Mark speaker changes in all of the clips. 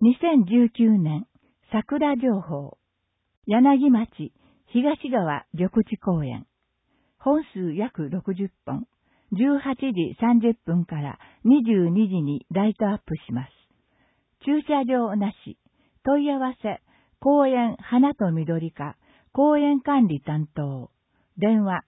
Speaker 1: 2019年桜情報柳町東川緑地公園本数約60本18時30分から22時にライトアップします。駐車場なし問い合わせ公園花と緑課公園管理担当電話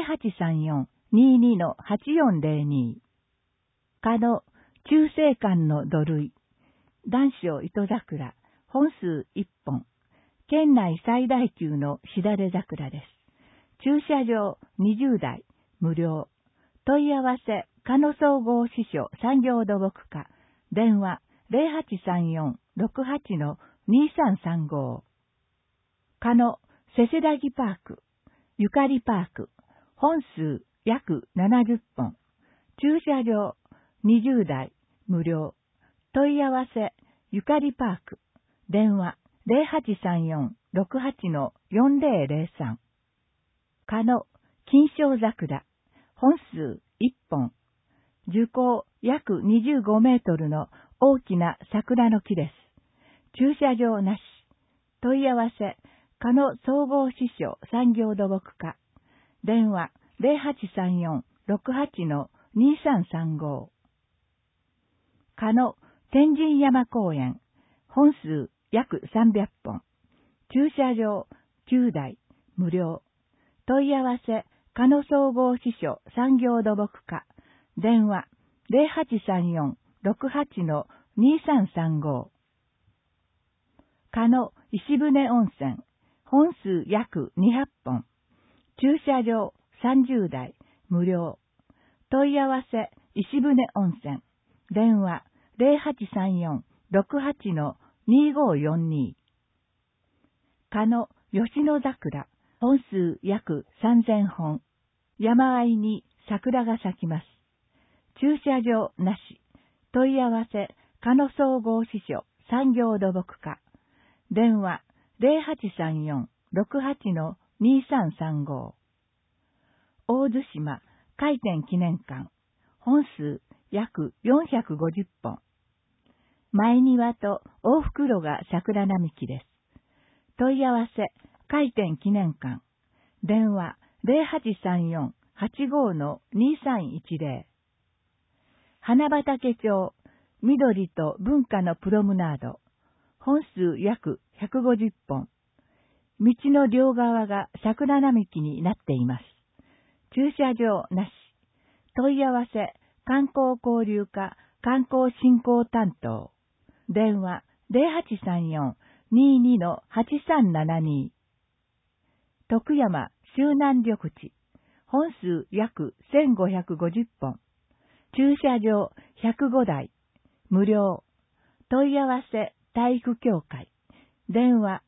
Speaker 1: 0834-22-8402 加野中世館の土塁男子糸桜本数1本県内最大級のしだれ桜です。駐車場20台無料問い合わせ加野総合支所産業土木課電話 0834-68-2335 加野せせらぎパークゆかりパーク本数約70本駐車場20台無料問い合わせゆかりパーク電話 0834-68-4003 加野金賞桜本数1本樹高約25メートルの大きな桜の木です。駐車場なし問い合わせ加野総合支所産業土木課電話 0834-68-2335 加野天神山公園本数約300本駐車場9台無料問い合わせ加野総合支所産業土木課電話 0834-68-2335 加野石舟温泉本数約200本駐車場30台無料問い合わせ石舟温泉電話 0834-68-2542 加野吉野桜本数約3000本山あいに桜が咲きます。駐車場なし問い合わせ加野総合支所産業土木課電話 0834-68-2335 大津島開店記念館本数約450本前庭と大袋が桜並木です。問い合わせ開店記念館電話 0834-85-2310 花畑町緑と文化のプロムナード本数約150本道の両側が桜並木になっています。駐車場なし問い合わせ観光交流課観光振興担当電話 0834-22-8372 徳山周南緑地本数約1550本駐車場105台無料問い合わせ体育協会電話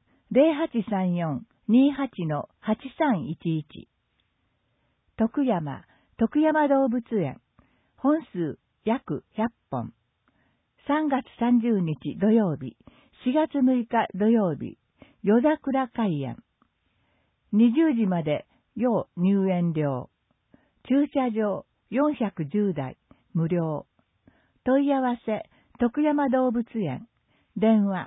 Speaker 1: 0834-28-8311 徳山動物園本数約100本3月30日土曜日4月6日土曜日夜桜開園20時まで要入園料駐車場410台無料問い合わせ徳山動物園電話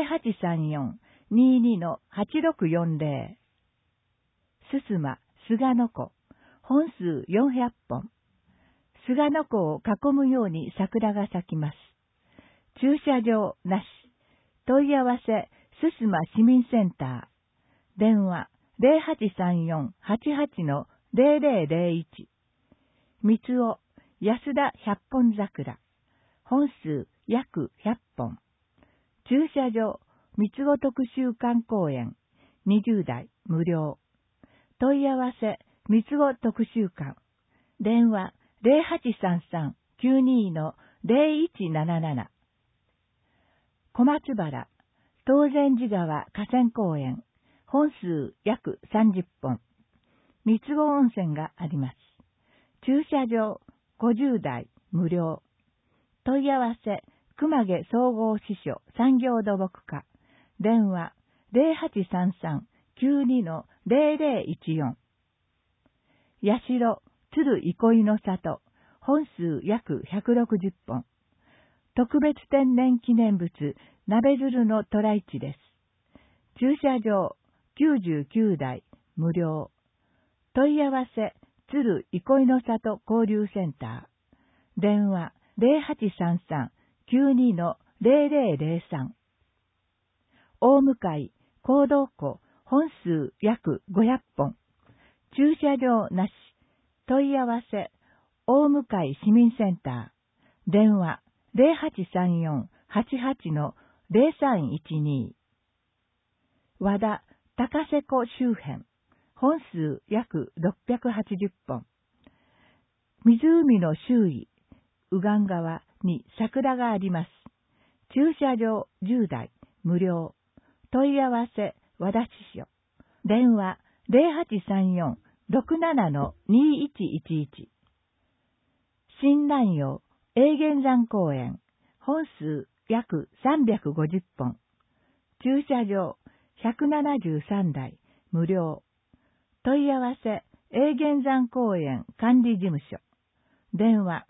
Speaker 1: 0834-22-8640 すすま菅の子本数400本菅の子を囲むように桜が咲きます。駐車場なし問い合わせすすま市民センター電話 0834-88-0001 三つお安田百本桜本数約100本駐車場三つお特集館公園20台無料問い合わせ三つお特集館電話 0833-92-0177 小松原東禅寺川河川公園本数約30本三つ子温泉があります。駐車場50台無料問い合わせ熊毛総合支所産業土木課電話 0833-92-0014 八代鶴憩いの里本数約160本特別天然記念物鍋鶴の虎市です。駐車場99台無料。問い合わせ、鶴憩いの里交流センター。電話0833-92-0003。大向講道湖本数約500本。駐車場なし。問い合わせ、大向市民センター。電話0834-88-0312。和田高瀬湖周辺。本数約680本。湖の周囲、右岸側に桜があります。駐車場10台無料。問い合わせ和田支所。電話0834-67-2111。新南陽永源山公園。本数約350本。駐車場173台無料。問い合わせ永源山公園管理事務所。電話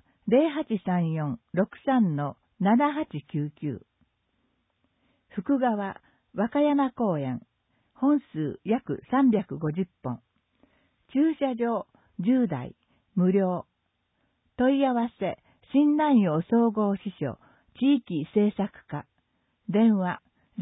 Speaker 1: 0834-63-7899。福川和歌山公園。本数約350本。駐車場10台無料。問い合わせ新南陽総合支所地域政策課。電話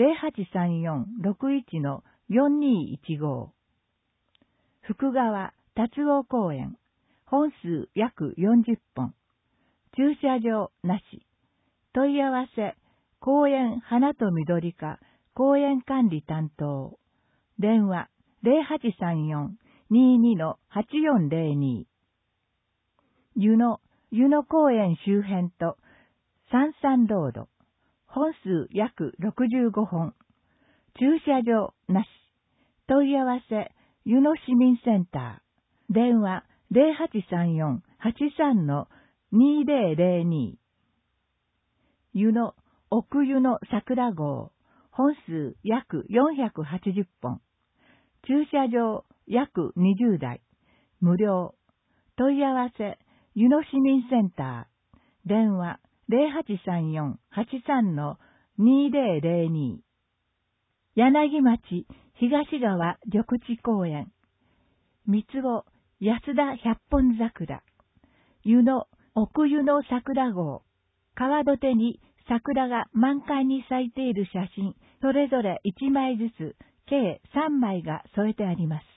Speaker 1: 0834-61-4215。福川達夫公園。本数約40本。駐車場なし。問い合わせ公園花と緑課公園管理担当。電話0834-22-8402。湯野公園周辺と三々ロード。本数約65本。駐車場なし。問い合わせ湯野市民センター。電話0834-83-2002。湯野奥湯野桜号。本数約480本。駐車場約20台。無料。問い合わせ湯野市民センター。電話0834-83-2002。柳町東川緑地公園。三つ子安田百本桜。湯野奥湯野桜号。川土手に桜が満開に咲いている写真、それぞれ1枚ずつ、計3枚が添えてあります。